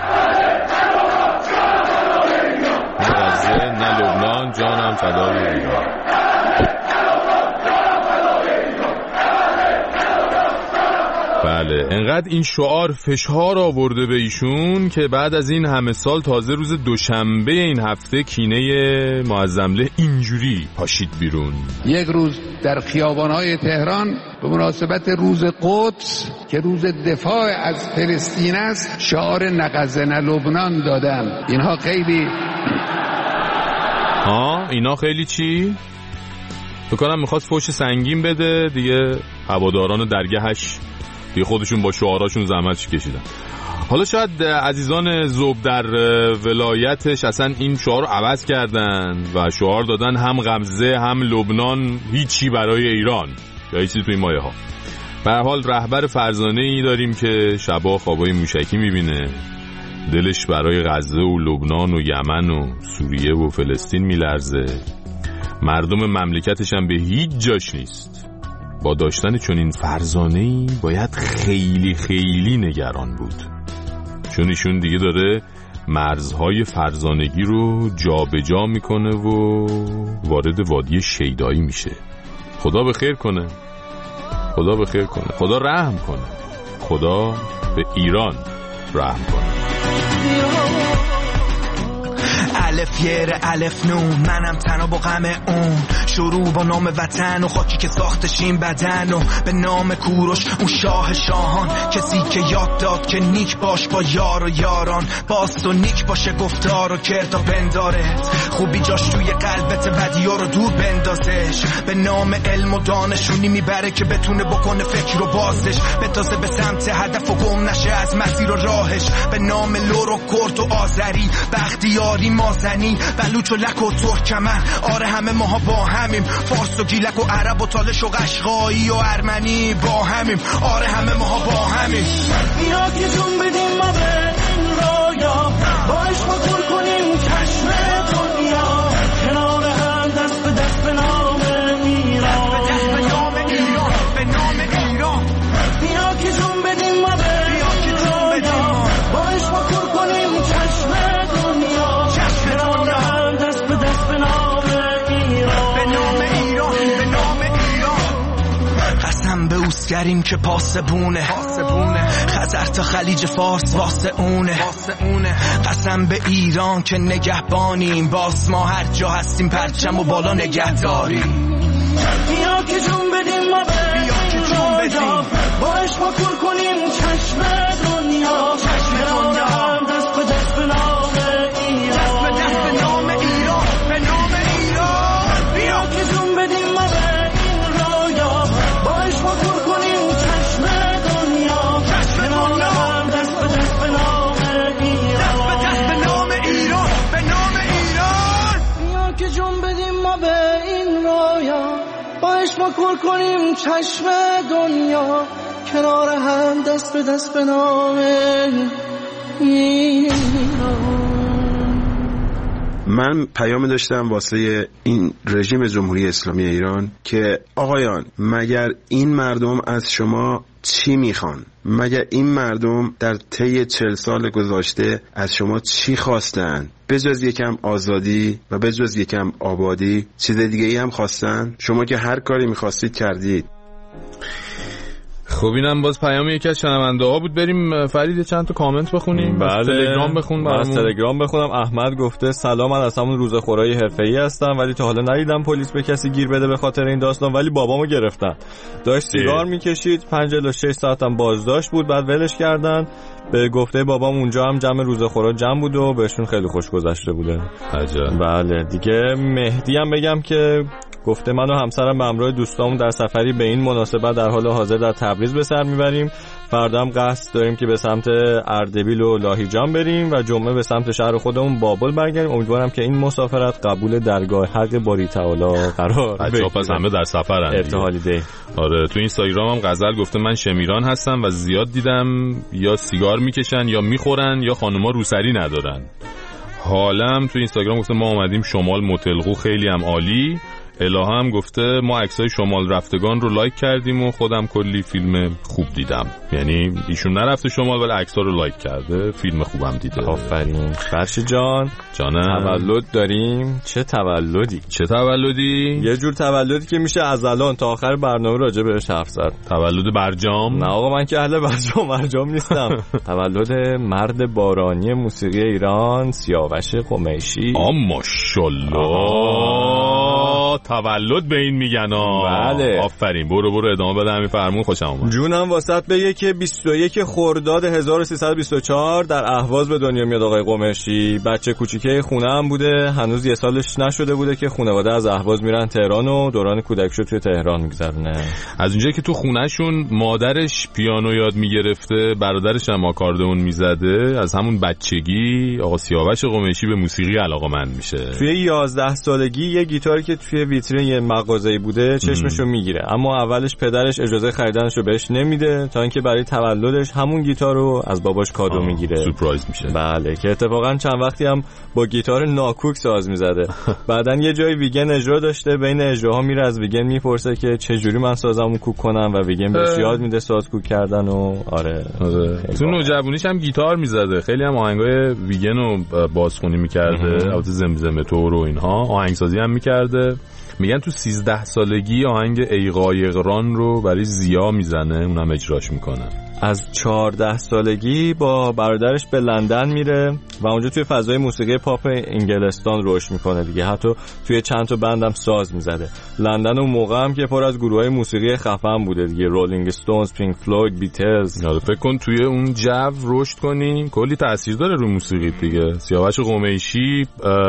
نه غزه نه لبنان جانم فدای ایران. بله، انقدر این شعار فشار آورده به ایشون که بعد از این همه سال تازه روز دوشنبه این هفته کینه معظم له اینجوری پاشید بیرون. یک روز در خیابان‌های تهران به مناسبت روز قدس که روز دفاع از فلسطین است شعار نه غزه نه لبنان دادن. اینها خیلی ها اینا خیلی چی؟ فکر کنم میخواست فوش سنگین بده دیگه. هواداران درگهش دیگه خودشون با شعاراشون زحمتش کشیدن. حالا شاید عزیزان ذوب در ولایتش اصلا این شعار رو عوض کردن و شعار دادن هم غمزه هم لبنان هیچی برای ایران یا هیچی توی این مایه ها. به هر حال رهبر فرزانه‌ای داریم که شبا خوابای موشکی میبینه، دلش برای غزه و لبنان و یمن و سوریه و فلسطین میلرزه، مردم مملکتش هم به هیچ جاش نیست. با داشتن چنین فرزانه‌ای باید خیلی خیلی نگران بود، چون ایشون دیگه داره مرزهای فرزانگی رو جا به جا میکنه و وارد وادی شیدایی میشه. خدا به خیر کنه، خدا به خیر کنه، خدا رحم کنه، خدا به ایران رحم کنه. الف یر الف نون، منم تنها با غم اون، شروع با نام وطن و خاکی که ساختش این بدن و به نام کوروش اون شاه شاهان، کسی که یاد داد که نیک باش با یار و یاران، باست و نیک باشه گفتار و کردا بنداره، خوبی جاش توی قلبت بدیا رو دور بندازش، به نام علم و دانشونی میبره که بتونه بکنه فکر رو بازش، بتازه به سمت هدف و گم نشه از مسیر و راهش، به نام لور و کرد و آذری، بختیاری مازنی، بلوچ و لک و ترکمن، آره همه ماها با همیم، فارس و گیلک و عرب و تالش و قشقایی و ارمنی با همیم، آره همه ماها با همیم. بیا که جون بدیم ما به این رویا، باش ما پر کنیم چشم دنیا، کنار هم دست به دست به نام ایران، دست به دست به نام ایران، به نام ایران. بیا که جون بدیم ما به این رویا، باش ما پر کنیم چشم دنیا، کنار هم دست به دست به نام ایران، به نام ایران، به نام ایران. قسم به اوسگریم که پاسبونه، خزر تا خلیج فارس واسه اونه، قسم به ایران که نگهبانیم، باز ما هر جا هستیم پرچم و بالا نگه داریم. بیا که جون بدیم ما به بیا که جون بدیم، باش ما پر کنیم چشم دنیا، چشم دنیا هم دست به دست به نام ایران، دست به دست به نام ایران، به نام ایران. بیا که جون بدیم ما به این رویا، باش ما پر کنیم چشم دنیا، چشم دنیا هم دست به دست به نام ایران، دست به دست به نام ایران، به نام ایران. بیا که جون بدیم ما به این رویا، باش ما پر کنیم چشم دنیا، کنار هم دست به دست به نام ایران. من پیام داشتم واسه این رژیم جمهوری اسلامی ایران که آقایان مگر این مردم از شما چی میخوان؟ مگر این مردم در طی چل سال گذشته از شما چی خواستن؟ بجز یکم آزادی و بجز یکم آبادی چیز دیگه ای هم خواستن؟ شما که هر کاری میخواستید کردید. خب اینم باز پیام یکی از شنونده ها بود. بریم فرید چند تا کامنت بخونیم. بله. تلگرام بخون برامون. از تلگرام بخونم. احمد گفته سلام، من از همون روزخورای حرفه‌ای هستم ولی تا حالا ندیدم پلیس به کسی گیر بده به خاطر این داستان، ولی بابامو گرفتن. داشت سیگار میکشید، پنج الی شش ساعت هم بازداشت بود، بعد ولش کردن. به گفته بابام اونجا هم جمع روزخورا جمع بود و بهشون خیلی خوش گذشته بوده. عجب. بله دیگه. مهدی هم بگم که گفته من و همسرم به همراه دوستامون در سفری به این مناسبت در حال حاضر در تبریز به سر میبریم. فردا هم قصد داریم که به سمت اردبیل و لاهیجان بریم و جمعه به سمت شهر خودمون بابل برگردیم. امیدوارم که این مسافرت قبول درگاه حق باری تعالی قرار بگیره. پس همه در سفرن. ارتحالی دی. آره تو اینستاگرام هم غزل گفته من شمیران هستم و زیاد دیدم یا سیگار میکشن یا میخورن یا خانوما روسری ندارن. حالم تو اینستاگرام گفته ما اومدیم شمال متلقو، خیلی هم عالی. الهه هم گفته ما عکسای شمال رفتگان رو لایک کردیم و خودم کلی فیلم خوب دیدم. یعنی ایشون نرفته شمال ولی عکس‌ها رو لایک کرده، فیلم خوبم دیده. آفرین. فرش جان جانم تولد داریم. چه تولدی؟ چه تولدی؟ یه جور تولدی که میشه از الان تا آخر برنامه راجع بهش حرف زد. تولد برجام؟ نه آقا من که اهل برجام برجام نیستم. تولد مرد بارانی موسیقی ایران سیاوش قمیشی. آ ماشاءالله. تولد به این میگن. بله آفرین. برو برو ادامه بده همین فرمون. خوشم اومد. جونم واسط بگه که بیست و یک خرداد هزار و سیصد و بیست و چهار در اهواز به دنیا میاد آقای قمیشی. بچه کوچیکه خونه هم بوده، هنوز یه سالش نشده بوده که خانواده از اهواز میرن تهران و دوران کودکیشو توی تهران میگذرونه. از اونجایی که تو خونهشون مادرش پیانو یاد میگرفته، برادرش هم آکاردئون میزده، از همون بچگی آقا سیاوش قمیشی به موسیقی علاقه‌مند میشه. توی یازده سالگی یه گیتاری که توی ویترین یه مغازه‌ای بوده چشمشو میگیره، اما اولش پدرش اجازه خریدنشو بهش نمیده تا اینکه برای تولدش همون گیتار رو از باباش کادو میگیره. سورپرایز میشه. بله که اتفاقا چند وقتی هم با گیتار ناکوک ساز میزده. بعدن یه جای ویگن اجرا داشته، بین اجراها میره از ویگن میپرسه که چه جوری من سازمو کوک کنم و ویگن بهش یاد میده ساز کوک کردن و آره. آره. تو نوجوانیش هم گیتار میزده، خیلی هم آهنگای ویگن رو بازخونی میکرده، البته زمزمه تور و اینها، آهنگسازی هم میکرده. میگن تو سیزده سالگی آهنگ ای قایقران رو برای زیا میزنه، اونم اجراش میکنه. از چهارده سالگی با برادرش به لندن میره و اونجا توی فضای موسیقی پاپ انگلستان رشد میکنه دیگه. حتی توی چند تا بند هم ساز میزده. لندن اون موقع هم که پر از گروهای موسیقی خفن بوده دیگه، رولینگ استونز، پینک فلوید، بیتلز. یاد فکر کن توی اون جو رشد کنی، کلی تاثیر داره رو موسیقی دیگه. سیاوش قمیشی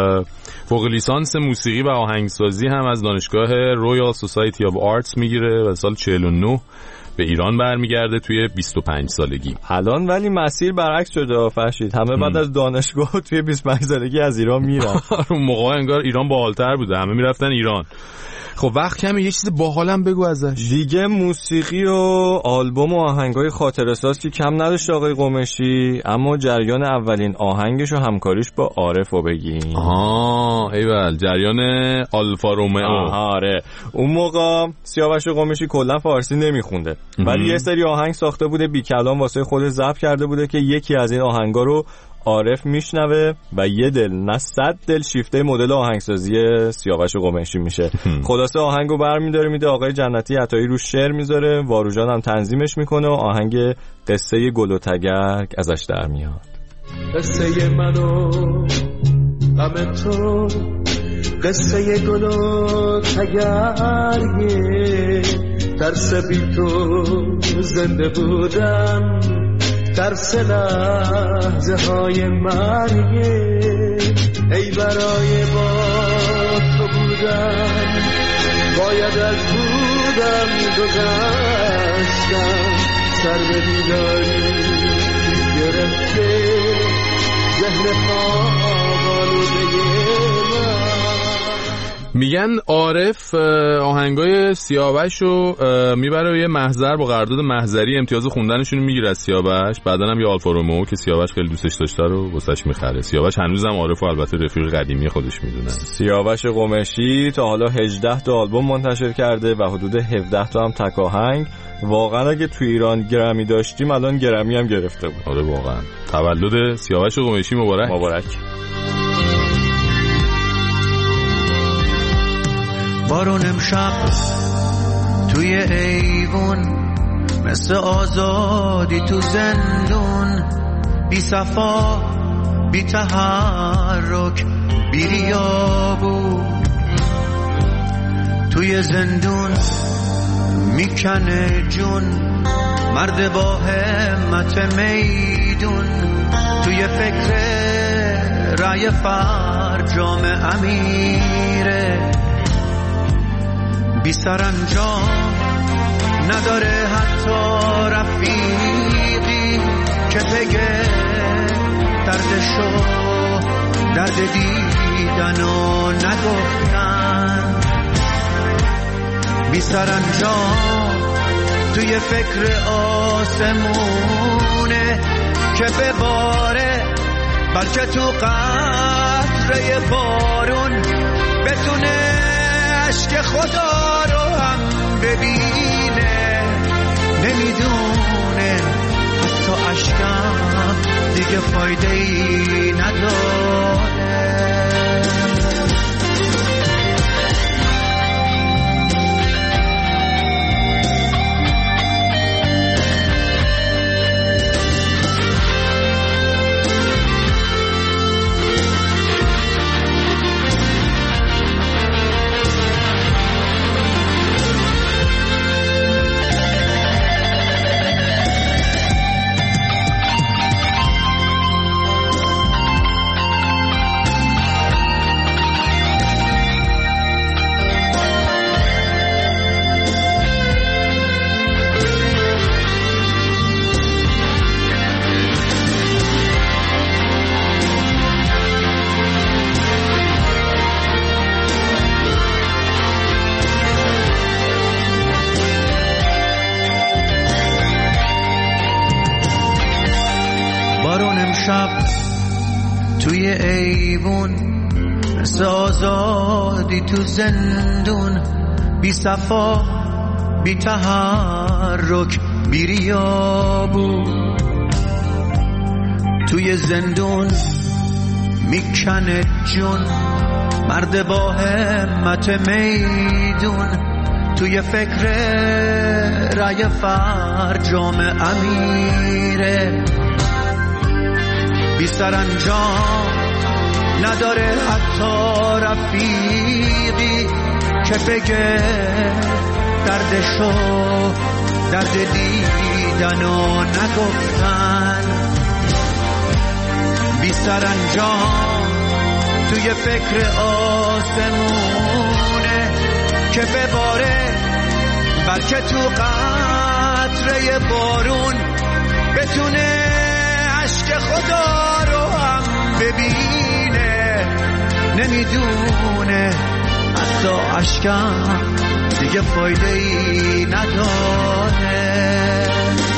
فوق لیسانس موسیقی و آهنگسازی هم از دانشگاه رویال سوسایتی آف آرتس میگیره و سال چهل و نه به ایران برمیگرده توی بیست و پنج سالگی. الان ولی مسیر برعکس شده فرشید، همه بعد از دانشگاه توی بیست و پنج سالگی از ایران میرن. اون موقع انگار ایران باحال‌تر بوده، همه میرفتن ایران. خب وقت کمی یه چیز باحالم بگو ازش دیگه. موسیقی و آلبوم و آهنگای خاطره ساز که کم نداشت آقای قمیشی، اما جریان اولین آهنگش و همکاریش با عارف رو بگیم. آها ایول، جریان آلفا رومئو. آره اون موقع سیاوش قمیشی کلا فارسی نمیخونده، ولی یه سری آهنگ ساخته بوده بی کلام واسه خودش ضبط کرده بوده که یکی از این آهنگا رو عارف میشنوه و یه دل نه صد دل شیفته مدل آهنگسازی سیاوش قمیشی میشه. خلاصه آهنگو برمی‌داره میده آقای جنتی عطایی رو شعر میذاره، واروژان هم تنظیمش میکنه و آهنگ قصه گل و تگرگ ازش در میاد. قصه منو غم تو، قصه گل و تگرگه، ترس بی تو زنده بودم، ترس لحظه های مرگه، ای برای با تو بودم، باید از بودم گذشتم، سر به بیداری گرفته ذهن خواب آلوده من. میگن عارف آهنگای سیاوش رو میبره یه محضر با قرارداد محضری امتیاز خوندنشون میگیره از سیاوش، بعدن هم یه آلفا رومئو که سیاوش خیلی دوستش داشته رو واسش میخره. سیاوش هنوزم عارف و البته رفیق قدیمی خودش میدونه. سیاوش قمیشی تا حالا هجده تا آلبوم منتشر کرده و حدود هفده تا هم تک آهنگ. واقعا اگه تو ایران گرمی داشتیم الان گرمی هم گرفته بود. آره واقعا. تولد سیاوش قمیشی مبارک. مبارک. بارون امشب توی ایوون مثل آزادی تو زندون، بی صفا بی تحرک بی ریابو، توی زندون میکنه جون مرد با همت میدون، توی فکر رای فرجام امیره، بی سرانجام نداره حتی رفیقی که بگه دردشو درد دیدن و نگفتن، بی سرانجام توی فکر آسمونه که بباره، بلکه تو قطره بارون بتونه عشق خدا رو هم ببینه، نمیدونه حتی عشقم دیگه فایده ای نداره. ایوون، مثل آزادی تو زندون، بی صفا بی تحرک بی ریابو. توی زندون میکنه جون مرد با همت میدون، توی فکر رای فرجام امیره، بی سرانجام نداره حتی رفیقی که بگه دردشو درد دیدن و نگفتن، بی سرانجام توی فکر آسمونه که بباره، بلکه تو قطره بارون بتونه عشق خدا رو هم ببینه. نمیدونه حتی عشقم دیگه فایده ای نداره.